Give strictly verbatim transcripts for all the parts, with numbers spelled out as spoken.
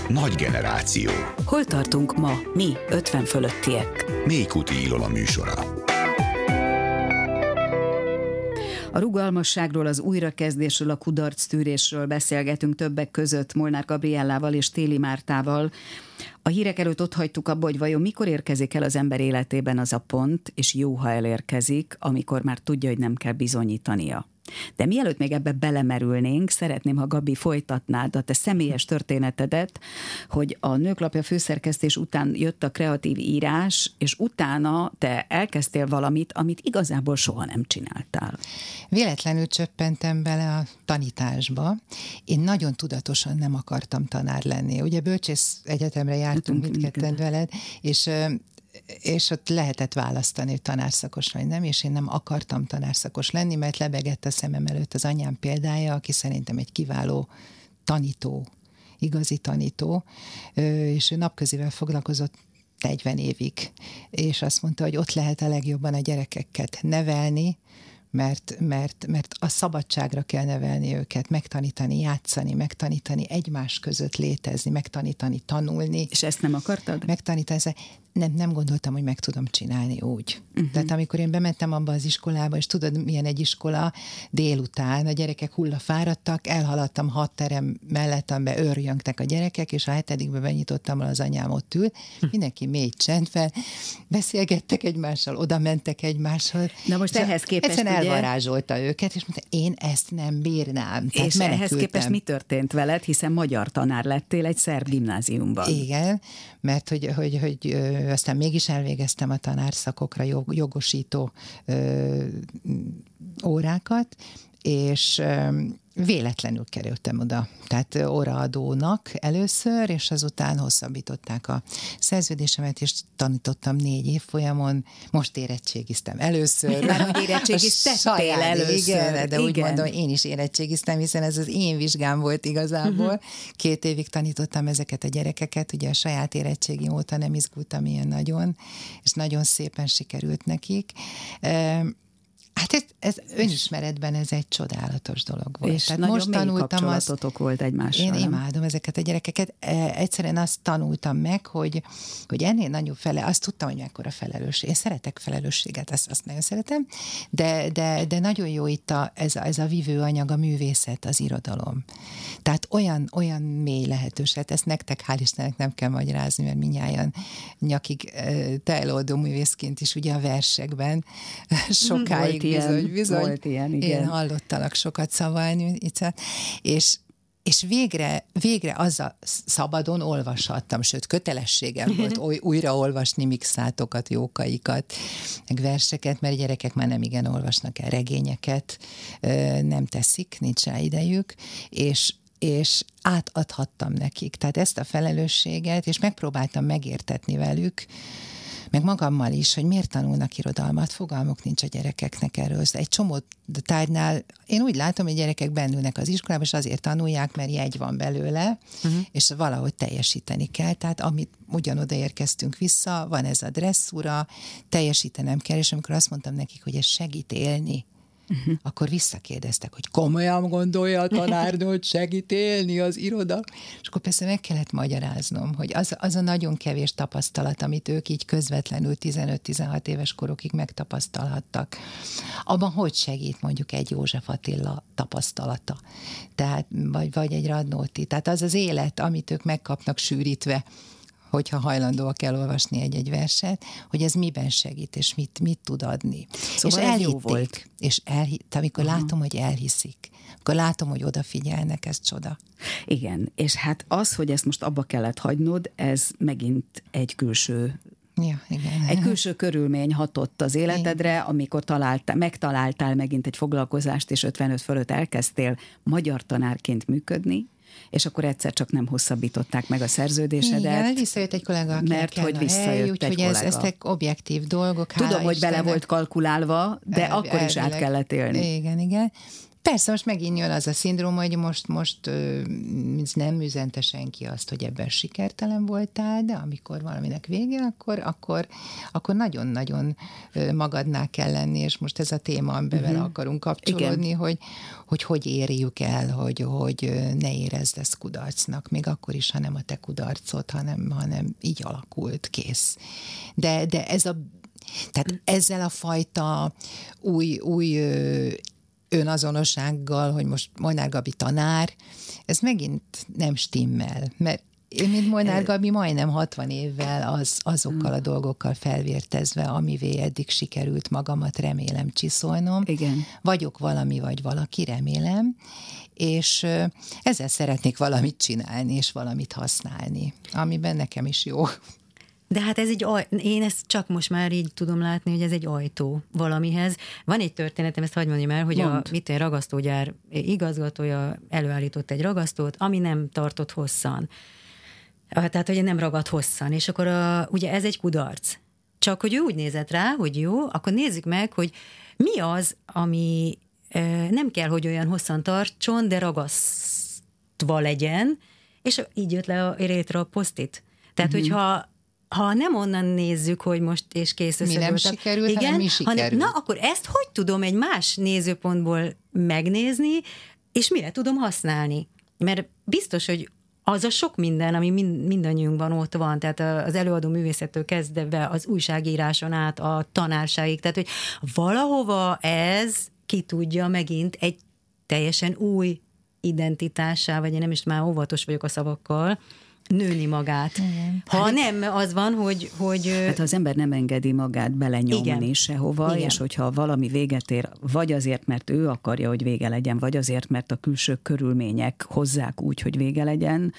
Nagy generáció. Hol tartunk ma, mi, ötven fölöttiek? Mélykuti Ilona műsora. A rugalmasságról, az újrakezdésről, a kudarctűrésről beszélgetünk többek között Molnár Gabriellával és Téli Mártával. A hírek előtt ott hagytuk abba, hogy vajon mikor érkezik el az ember életében az a pont, és jó, ha elérkezik, amikor már tudja, hogy nem kell bizonyítania. De mielőtt még ebbe belemerülnénk, szeretném, ha Gabi folytatnád a te személyes történetedet, hogy a Nőklapja főszerkesztés után jött a kreatív írás, és utána te elkezdtél valamit, amit igazából soha nem csináltál. Véletlenül csöppentem bele a tanításba. Én nagyon tudatosan nem akartam tanár lenni. Ugye bölcsész egyetemre jártunk mindketten veled, és és ott lehetett választani, hogy tanárszakos vagy nem, és én nem akartam tanárszakos lenni, mert lebegett a szemem előtt az anyám példája, aki szerintem egy kiváló tanító, igazi tanító, és ő napközivel foglalkozott negyven évig, és azt mondta, hogy ott lehet a legjobban a gyerekeket nevelni, mert, mert, mert a szabadságra kell nevelni őket, megtanítani, játszani, megtanítani egymás között létezni, megtanítani, tanulni. És ezt nem akartad? Megtanítani. Nem, nem gondoltam, hogy meg tudom csinálni úgy. Uh-huh. Tehát amikor én bementem abba az iskolába, és tudod, milyen egy iskola délután, a gyerekek hullafáradtak, elhaladtam hat terem mellett, amiben őrjöngtek a gyerekek, és a hetedikbe benyitottam, az anyám ott ül, mindenki mély csendben, beszélgettek egymással, oda mentek egymással. Na most ehhez képest egyszerűen ugye... elvarázsolta őket, és mondta, én ezt nem bírnám. Tehát és menekültem. Ehhez képest mi történt veled, hiszen magyar tanár lettél egy szerb gimnáziumban. Igen, mert hogy, hogy, hogy aztán mégis elvégeztem a tanárszakokra jog, jogosító ö, órákat, és ö, véletlenül kerültem oda. Tehát óraadónak először, és azután hosszabbították a szerződésemet, és tanítottam négy évfolyamon. Most érettségiztem először. Már hogy érettségiztettél először. Igen, de úgy igen. mondom, én is érettségiztem, hiszen ez az én vizsgám volt igazából. Uh-huh. Két évig tanítottam ezeket a gyerekeket, ugye a saját érettségim óta nem izgultam ilyen nagyon, és nagyon szépen sikerült nekik. Hát ez, ez önismeretben ez egy csodálatos dolog volt. És Tehát nagyon most mély tanultam kapcsolatotok azt, volt egymással. Én nem? imádom ezeket a gyerekeket. Egyszerűen azt tanultam meg, hogy, hogy ennél nagyobb fele, azt tudtam, hogy mekkora felelősség. Én szeretek felelősséget, ezt, azt nagyon szeretem, de, de, de nagyon jó itt a, ez, a, ez a vívőanyag, a művészet, az irodalom. Tehát olyan, olyan mély lehetőség, ezt nektek hál' Istennek nem kell magyarázni, mert mindnyájan nyakig te előadó művészként is ugye a versekben sokáig bizony, bizony. Volt ilyen, igen. Én hallottalak sokat szavalni, és, és végre, végre azzal szabadon olvashattam, sőt, kötelességem volt új, újraolvasni mixátokat, jókaikat, meg verseket, mert gyerekek már nem igen olvasnak el regényeket, nem teszik, nincs rá idejük, és és átadhattam nekik. Tehát ezt a felelősséget, és megpróbáltam megértetni velük, meg magammal is, hogy miért tanulnak irodalmat, fogalmuk nincs a gyerekeknek erről. Egy csomó tárgynál én úgy látom, hogy gyerekek bennülnek az iskolában, és azért tanulják, mert jegy van belőle, uh-huh. és valahogy teljesíteni kell. Tehát amit ugyanoda érkeztünk vissza, van ez a dresszúra, teljesítenem kell, és amikor azt mondtam nekik, hogy ez segít élni, Uh-huh. akkor visszakérdeztek, hogy komolyan gondolja a tanárnő, hogy segít élni az iroda. És akkor persze meg kellett magyaráznom, hogy az, az a nagyon kevés tapasztalat, amit ők így közvetlenül tizenöt-tizenhat éves korokig megtapasztalhattak. Abban hogy segít mondjuk egy József Attila tapasztalata? Tehát, vagy, vagy egy Radnóti. Tehát az az élet, amit ők megkapnak sűrítve, hogyha hajlandóak elolvasni egy-egy verset, hogy ez miben segít, és mit, mit tud adni. Szóval és ez elhitték, jó volt. És elhitt, amikor uh-huh. látom, hogy elhiszik, akkor látom, hogy odafigyelnek, ez csoda. Igen, és hát az, hogy ezt most abba kellett hagynod, ez megint egy külső Ja, igen. Egy külső körülmény hatott az életedre, igen. amikor találtál, megtaláltál megint egy foglalkozást, és ötvenöt fölött elkezdtél magyar tanárként működni, és akkor egyszer csak nem hosszabbították meg a szerződésedet. Igen, visszajött egy kollega, mert hogy visszajött úgy, egy hogy ez, kollega. ezek objektív dolgok. Tudom, hogy bele volt kalkulálva, de el, akkor is át kellett élni. Igen, igen. Persze, most megint jön az a szindróma, hogy most, most nem üzente senki azt, hogy ebben sikertelen voltál, de amikor valaminek vége, akkor, akkor, akkor nagyon-nagyon magadnál kell lenni, és most ez a téma, amiben uh-huh. akarunk kapcsolódni, hogy, hogy hogy érjük el, hogy, hogy ne érezd ezt kudarcnak, még akkor is, ha nem a te kudarcod, hanem, hanem így alakult, kész. De, de ez a, tehát ezzel a fajta új, új önazonossággal, hogy most Molnár Gabi tanár, ez megint nem stimmel, mert én, mint Molnár Gabi, majdnem hatvan évvel az, azokkal a dolgokkal felvértezve, amivé eddig sikerült magamat, remélem, csiszolnom. Igen. Vagyok valami, vagy valaki, remélem, és ezzel szeretnék valamit csinálni, és valamit használni, amiben nekem is jó. De hát ez egy, aj- én ezt csak most már így tudom látni, hogy ez egy ajtó valamihez. Van egy történetem, ezt hadd mondjam el, hogy Mond. a mit egy ragasztógyár igazgatója előállított egy ragasztót, ami nem tartott hosszan. Tehát, hogy nem ragad hosszan, és akkor a, ugye ez egy kudarc. Csak, hogy ő úgy nézett rá, hogy jó, akkor nézzük meg, hogy mi az, ami e, nem kell, hogy olyan hosszan tartson, de ragasztva legyen, és így jött le a, létre a posztit. Tehát, mm-hmm. hogyha ha nem onnan nézzük, hogy most és kész mi nem sikerült, igen, hanem mi sikerült. Hanem, na, akkor ezt hogy tudom egy más nézőpontból megnézni, és mire tudom használni? Mert biztos, hogy az a sok minden, ami mind, mindannyiunkban ott van, tehát az előadó művészettől kezdve az újságíráson át a tanárságig, tehát hogy valahova ez ki tudja megint egy teljesen új identitássá, vagy én nem is már óvatos vagyok a szavakkal, nőni magát. Igen. Ha hát, nem, az van, hogy... hogy hát ha az ember nem engedi magát belenyomni igen. sehova, igen. és hogyha valami véget ér, vagy azért, mert ő akarja, hogy vége legyen, vagy azért, mert a külső körülmények hozzák úgy, hogy vége legyen,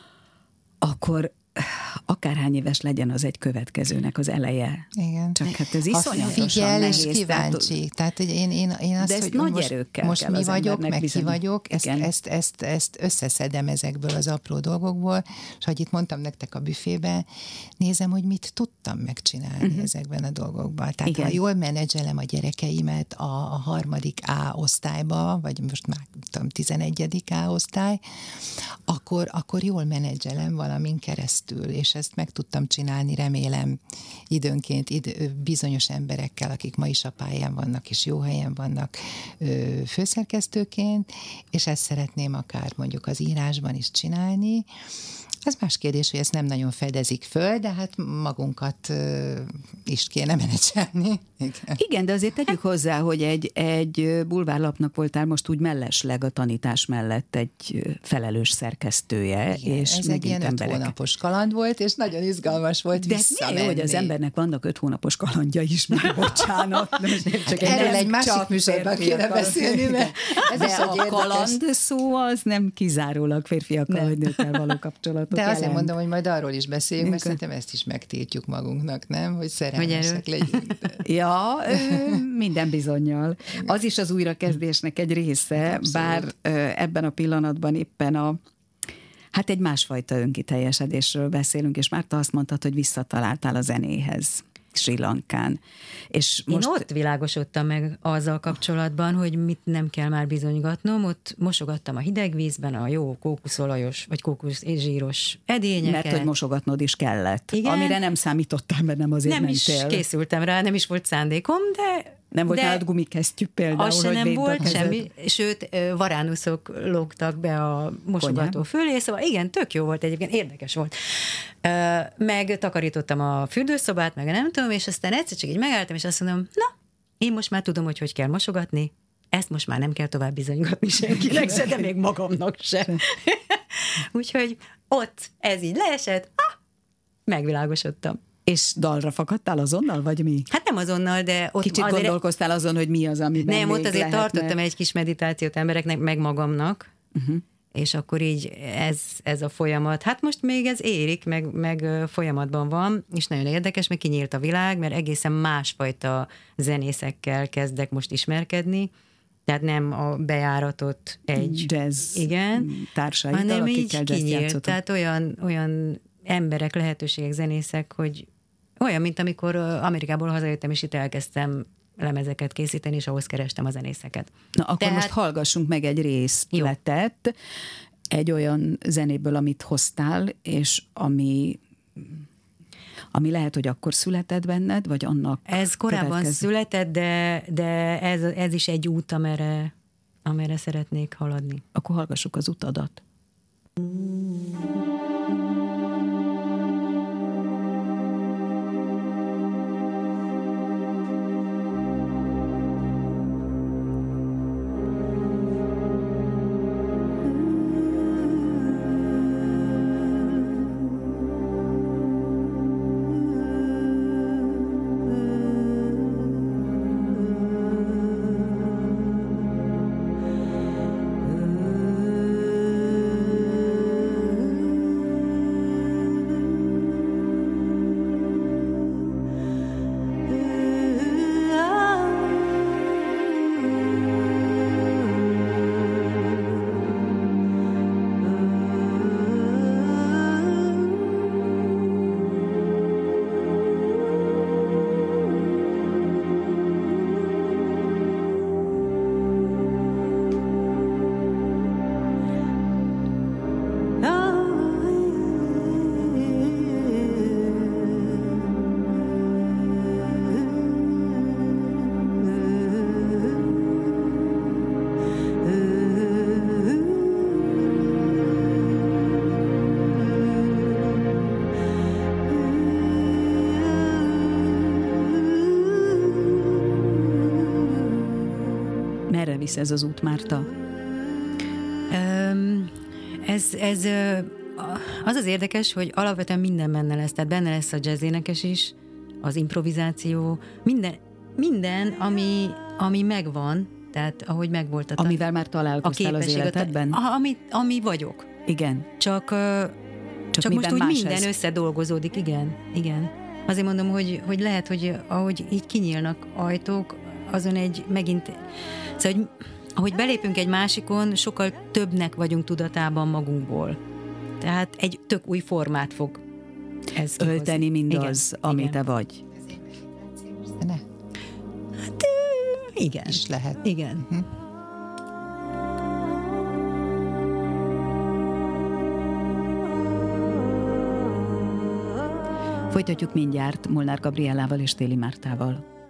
akkor akárhány éves legyen, az egy következőnek az eleje. Igen. Csak hát ez iszonyatosan figyel nehéz. És kíváncsi. Tehát, hogy én, én, én azt, de ezt hogy nagy most, erőkkel most mi vagyok, meg bizony. ki vagyok, ezt, ezt, ezt, ezt összeszedem ezekből az apró dolgokból, és hogy itt mondtam nektek a büfébe, nézem, hogy mit tudtam megcsinálni uh-huh. ezekben a dolgokban. Tehát igen. ha jól menedzselem a gyerekeimet a, a harmadik A osztályba, vagy most már tudom, tizenegyedik A osztály, akkor, akkor jól menedzselem valamin keresztül, és ezt meg tudtam csinálni, remélem, időnként idő, bizonyos emberekkel, akik ma is a pályán vannak, és jó helyen vannak ö, főszerkesztőként, és ezt szeretném akár mondjuk az írásban is csinálni. Ez más kérdés, hogy ezt nem nagyon fedezik föl, de hát magunkat ö, is kéne menedzselni. Igen. Igen, de azért tegyük hozzá, hogy egy, egy bulvárlapnak voltál most úgy mellesleg a tanítás mellett egy felelős szerkesztője. Igen, és ez egy ilyen öt emberek... hónapos kaland volt, és nagyon izgalmas volt de visszamenni. De hogy az embernek vannak öt hónapos kalandja is, még bocsánat. Csak erről egy másik műsorban kéne beszélni, mert ez de is a érdekes... kaland szó az nem kizárólag férfiakkal, vagy nőkkel való kapcsolatot de jelent. Azért mondom, hogy majd arról is beszéljünk, mert szerintem ezt is megtiltjuk magunknak, nem? Hogy szerelmesek legyünk. Ja, minden bizonnyal. Az is az újrakezdésnek egy része, abszolút. Bár ebben a pillanatban éppen a hát egy másfajta önkiteljesedésről beszélünk, és Márta azt mondtad, hogy visszataláltál a zenéhez Sri Lankán. És most... Én ott világosodtam meg azzal kapcsolatban, hogy mit nem kell már bizonygatnom, ott mosogattam a hideg vízben a jó kókuszolajos, vagy kókusz és zsíros edényeket. Mert hogy mosogatnod is kellett. Igen. Amire nem számítottál, mert nem azért nem mentél. Nem is készültem rá, nem is volt szándékom, de... Nem volt nálad gumikesztyű például, az se nem volt semmi, sőt, varánuszok lógtak be a mosogató Konyán. Fölé, szóval igen, tök jó volt egyébként, érdekes volt. Meg takarítottam a fürdőszobát, meg nem tudom, és aztán egyszer csak így megálltam, és azt mondom, na, én most már tudom, hogy hogy kell mosogatni, ezt most már nem kell tovább bizonygatni senkinek se, de még magamnak se. Úgyhogy ott ez így leesett, ah, megvilágosodtam. És dalra fakadtál azonnal, vagy mi? Hát nem azonnal, de ott kicsit azért... gondolkoztál azon, hogy mi az, amiben nem, ott azért lehetne... tartottam egy kis meditációt embereknek, meg magamnak, uh-huh. és akkor így ez, ez a folyamat. Hát most még ez érik, meg, meg folyamatban van, és nagyon érdekes, meg kinyílt a világ, mert egészen másfajta zenészekkel kezdek most ismerkedni, tehát nem a bejáratott egy jazz igen, társaiddal, akikkel jazz játszottak. Tehát olyan, olyan emberek, lehetőségek, zenészek, hogy olyan, mint amikor Amerikából hazajöttem, és itt elkezdtem lemezeket készíteni, és ahhoz kerestem a zenészeket. Na, akkor Tehát... most hallgassunk meg egy részletet, egy olyan zenéből, amit hoztál, és ami, ami lehet, hogy akkor született benned, vagy annak Ez korábban következő... született, de, de ez, ez is egy út, amerre, amerre szeretnék haladni. Akkor hallgassuk az utadat. Merre visz ez az út, Márta? Um, ez, ez az az érdekes, hogy alapvetően minden benne lesz, tehát benne lesz a jazzénekes is, az improvizáció, minden, minden ami, ami megvan, tehát ahogy megvolt a tan- Amivel már találkoztál az életedben? A, ami, ami vagyok. Igen. Csak, csak, csak most úgy minden ez? összedolgozódik, igen, igen. Azért mondom, hogy, hogy lehet, hogy ahogy így kinyílnak ajtók, azon egy megint, szóval, hogy ahogy belépünk egy másikon, sokkal többnek vagyunk tudatában magunkból. Tehát egy tök új formát fog ez ölteni kihozni. Mindaz, igen, ami igen. te vagy. Ez improvizációs zene? Hát igen. Is lehet. Igen. Uh-huh. Folytatjuk mindjárt Molnár Gabriellával és Téli Mártával.